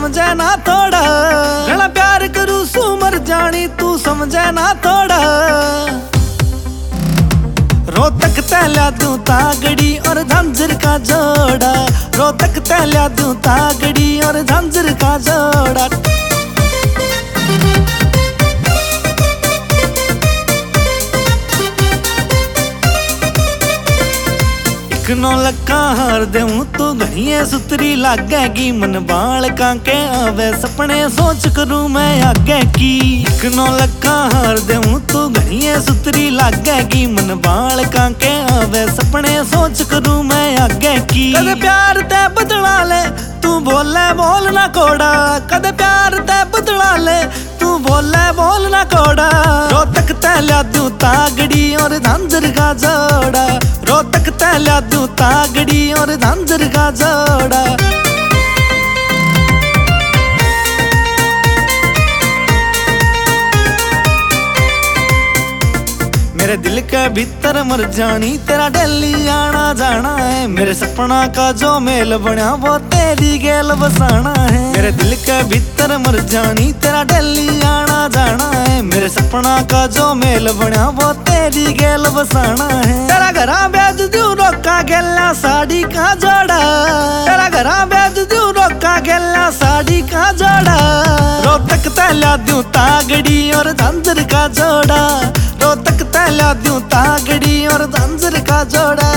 समझे ना थोड़ा, घना प्यार करूं सू मर जानी तू समझे ना थोड़ा। रोहतक तैला दूं तागड़ी और झांझर का जोड़ा, रोहतक तैला दूं तागड़ी और झांझर का जोड़ा। नौ लक्का हार देऊं तू घनिए सुतरी लागेगी, मन बाल कांके आवे सपने सोच करूं मैं आगे की। एक नौ लक्का हार देऊं तू घनिए सुतरी लागेगी, मन बाल कांके आवे सपने सोच करूं मैं आगे की। कदे प्यार ते बदला ले तू बोले बोल ना कोड़ा, कदे प्यार ते बदला ले तू बोले बोल ना कोड़ा। रोहतक तैला दूं तागड़ी और झांझर का जोड़ा, रोहतक तैला दूं तागड़ी और झांझर का जोड़ा। मेरे दिल के भीतर मर जानी तेरा दिल्ली आना जाना है, मेरे सपना का जो मेल बना वो तेरी गेल बसाना है। मेरे दिल के भीतर मर जानी तेरा दिल्ली आना जाना है, मेरे सपना का जो मेल बना वो तेरी गेल बसाना है। तेरा घरा बेच दूं रोका गेला साड़ी का जोड़ा, तेरा घरा बेच दूं रोका गेला साड़ी का जोड़ा। रोहतक तैला दूं तागड़ी और झांझर का जोड़ा, रोहतक तैला दूं तागड़ी और झांझर का जोड़ा।